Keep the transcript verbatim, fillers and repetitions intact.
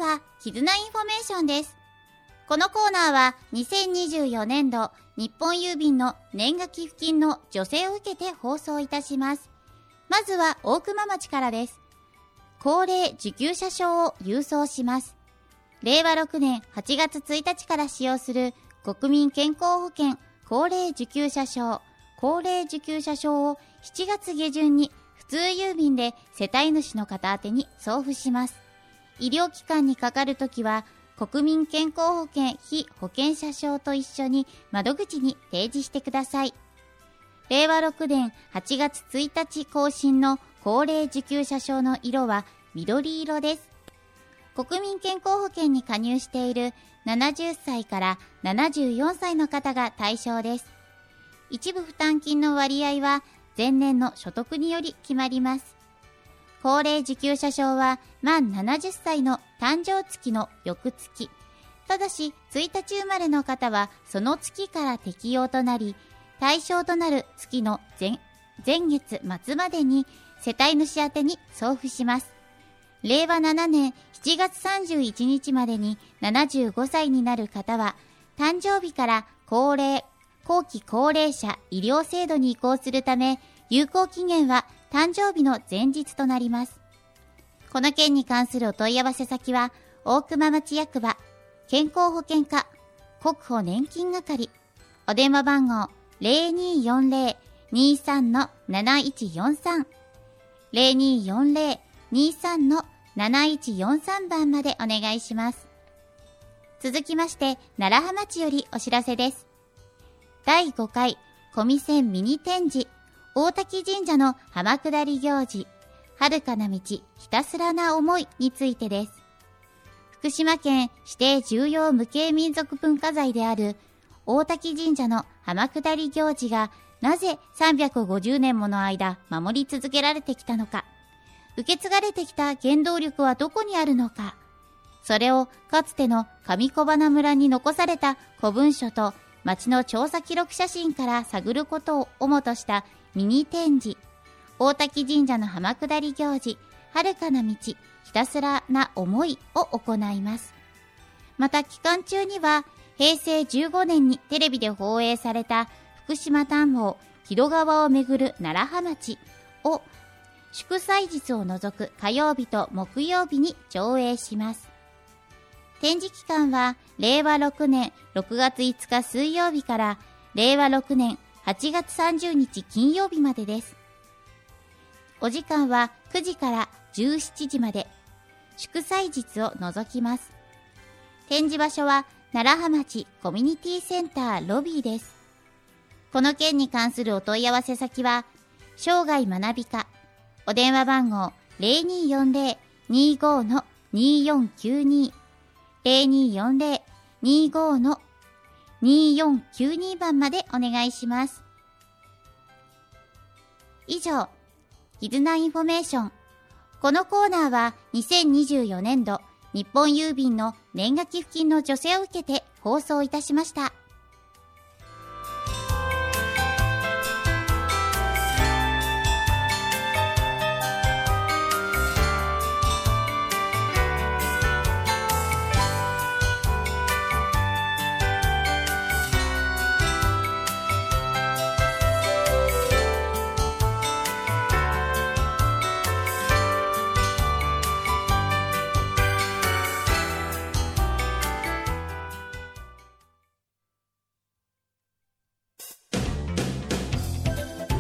は絆インフォメーションです。このコーナーはにせんにじゅうよねんど日本郵便の年賀寄付金の助成を受けて放送いたします。まずは大熊町からです。高齢受給者証を郵送します。れいわろくねんはちがつついたちから使用する国民健康保険高齢受給者証、高齢受給者証をしちがつげじゅんに普通郵便で世帯主の方宛てに送付します。医療機関にかかるときは国民健康保険被保険者証と一緒に窓口に提示してください。れいわろくねんはちがつついたち更新の高齢受給者証の色は緑色です。国民健康保険に加入しているななじゅっさいからななじゅうよんさいの方が対象です。一部負担金の割合は前年の所得により決まります。高齢受給者証は満ななじゅっさいの誕生月の翌月、ただしついたち生まれの方はその月から適用となり、対象となる月の 前, 前月末までに世帯主宛てに送付します。れいわななねんしちがつさんじゅういちにちまでにななじゅうごさいになる方は、誕生日から高齢、後期高齢者医療制度に移行するため、有効期限は誕生日の前日となります。この件に関するお問い合わせ先は、大熊町役場、健康保険課、国保年金係、お電話番号 ゼロにーよんゼロ にーさん なないちよんさん、ゼロにーよんゼロ にーさん なないちよんさん 番までお願いします。続きまして、楢葉町よりお知らせです。だいごかい小見線ミニ展示、大滝神社の浜下り行事、遥かな道ひたすらな思いについてです。福島県指定重要無形民族文化財である大滝神社の浜下り行事がなぜさんびゃくごじゅうねんもの間守り続けられてきたのか、受け継がれてきた原動力はどこにあるのか、それをかつての上小花村に残された古文書と町の調査記録写真から探ることを主としたミニ展示、大滝神社の浜下り行事、遥かな道ひたすらな思いを行います。また期間中にはへいせいじゅうごねんにテレビで放映された福島探訪木戸川をめぐる楢葉町を祝祭日を除く火曜日と木曜日に上映します。展示期間はれいわろくねんろくがついつか水曜日かられいわろくねんはちがつさんじゅうにち金曜日までです。お時間はくじからじゅうしちじまで、祝祭日を除きます。展示場所は楢葉町コミュニティセンターロビーです。この件に関するお問い合わせ先は生涯学び課、お電話番号 ゼロにーよんゼロ にーごー にーよんきゅうに、ゼロにーよんゼロ にーごー にーよんきゅうに 番までお願いします。以上、絆インフォメーション。このコーナーはにせんにじゅうよねんど日本郵便の年賀寄付金の助成を受けて放送いたしました。